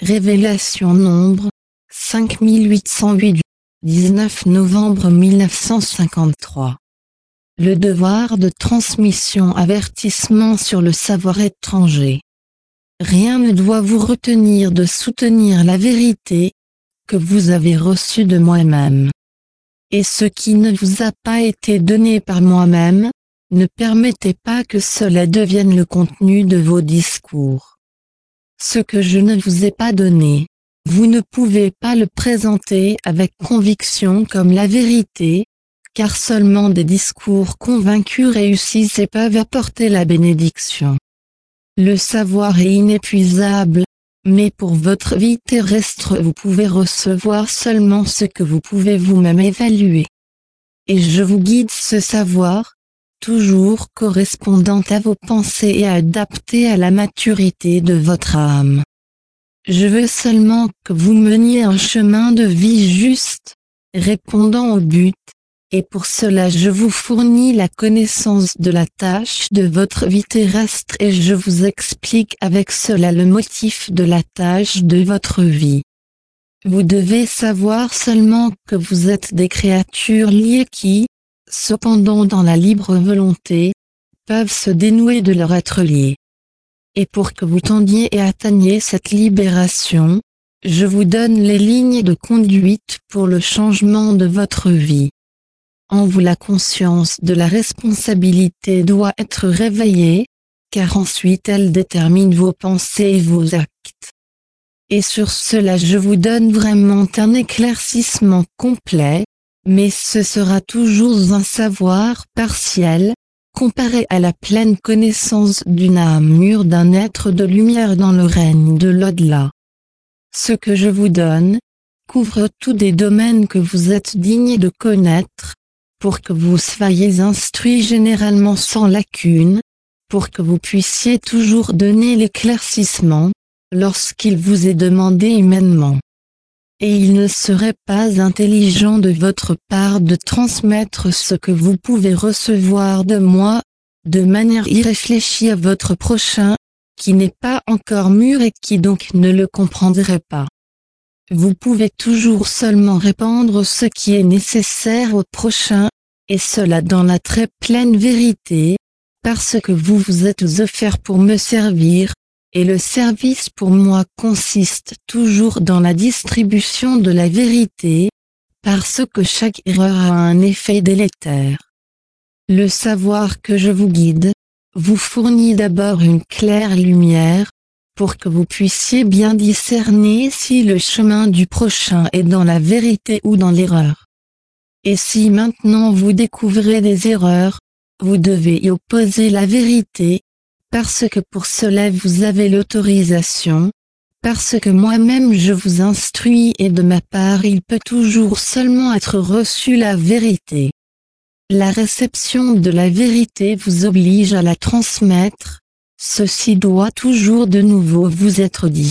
Révélation Nombre, 5808 du 19 novembre 1953. Le devoir de transmission. Avertissement sur le savoir étranger. Rien ne doit vous retenir de soutenir la vérité que vous avez reçue de moi-même. Et ce qui ne vous a pas été donné par moi-même, ne permettez pas que cela devienne le contenu de vos discours. Ce que je ne vous ai pas donné, vous ne pouvez pas le présenter avec conviction comme la vérité, car seulement des discours convaincus réussissent et peuvent apporter la bénédiction. Le savoir est inépuisable, mais pour votre vie terrestre vous pouvez recevoir seulement ce que vous pouvez vous-même évaluer. Et je vous guide ce savoir, toujours correspondant à vos pensées et adapté à la maturité de votre âme. Je veux seulement que vous meniez un chemin de vie juste, répondant au but, et pour cela je vous fournis la connaissance de la tâche de votre vie terrestre et je vous explique avec cela le motif de la tâche de votre vie. Vous devez savoir seulement que vous êtes des créatures liées qui, cependant dans la libre volonté, peuvent se dénouer de leur être liés. Et pour que vous tendiez et atteigniez cette libération, je vous donne les lignes de conduite pour le changement de votre vie. En vous la conscience de la responsabilité doit être réveillée, car ensuite elle détermine vos pensées et vos actes. Et sur cela je vous donne vraiment un éclaircissement complet, mais ce sera toujours un savoir partiel, comparé à la pleine connaissance d'une âme mûre d'un être de lumière dans le règne de l'au-delà. Ce que je vous donne, couvre tous des domaines que vous êtes dignes de connaître, pour que vous soyez instruits généralement sans lacune, pour que vous puissiez toujours donner l'éclaircissement, lorsqu'il vous est demandé humainement. Et il ne serait pas intelligent de votre part de transmettre ce que vous pouvez recevoir de moi, de manière irréfléchie à votre prochain, qui n'est pas encore mûr et qui donc ne le comprendrait pas. Vous pouvez toujours seulement répandre ce qui est nécessaire au prochain, et cela dans la très pleine vérité, parce que vous vous êtes offert pour me servir, et le service pour moi consiste toujours dans la distribution de la vérité, parce que chaque erreur a un effet délétère. Le savoir que je vous guide, vous fournit d'abord une claire lumière, pour que vous puissiez bien discerner si le chemin du prochain est dans la vérité ou dans l'erreur. Et si maintenant vous découvrez des erreurs, vous devez y opposer la vérité, parce que pour cela vous avez l'autorisation, parce que moi-même je vous instruis et de ma part il peut toujours seulement être reçu la vérité. La réception de la vérité vous oblige à la transmettre, ceci doit toujours de nouveau vous être dit.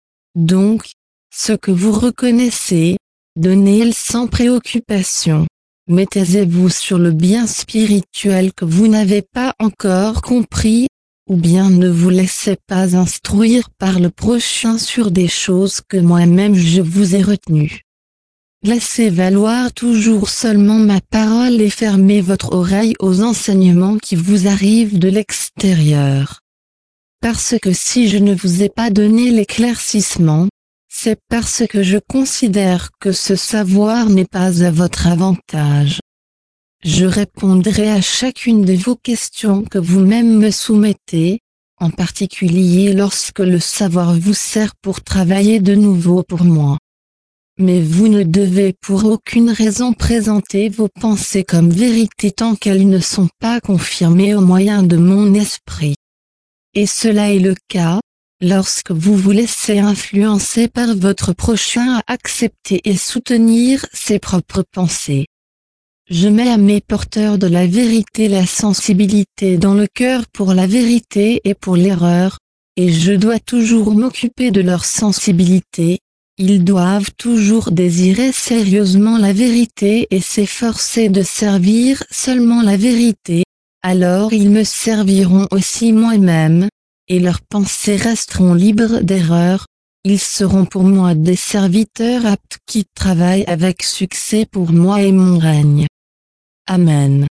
Donc, ce que vous reconnaissez, donnez-le sans préoccupation. Mettez-vous sur le bien spirituel que vous n'avez pas encore compris, ou bien ne vous laissez pas instruire par le prochain sur des choses que moi-même je vous ai retenues. Laissez valoir toujours seulement ma parole et fermez votre oreille aux enseignements qui vous arrivent de l'extérieur. Parce que si je ne vous ai pas donné l'éclaircissement, c'est parce que je considère que ce savoir n'est pas à votre avantage. Je répondrai à chacune de vos questions que vous-même me soumettez, en particulier lorsque le savoir vous sert pour travailler de nouveau pour moi. Mais vous ne devez pour aucune raison présenter vos pensées comme vérité tant qu'elles ne sont pas confirmées au moyen de mon esprit. Et cela est le cas, lorsque vous vous laissez influencer par votre prochain à accepter et soutenir ses propres pensées. Je mets à mes porteurs de la vérité la sensibilité dans le cœur pour la vérité et pour l'erreur, et je dois toujours m'occuper de leur sensibilité. Ils doivent toujours désirer sérieusement la vérité et s'efforcer de servir seulement la vérité, alors ils me serviront aussi moi-même, et leurs pensées resteront libres d'erreur, Ils seront pour moi des serviteurs aptes qui travaillent avec succès pour moi et mon règne. Amen.